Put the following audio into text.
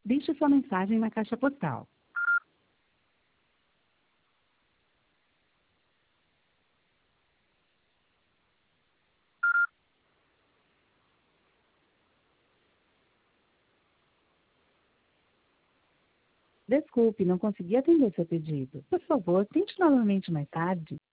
Deixe sua mensagem na caixa postal. Desculpe, não consegui atender seu pedido. Por favor, tente novamente mais tarde.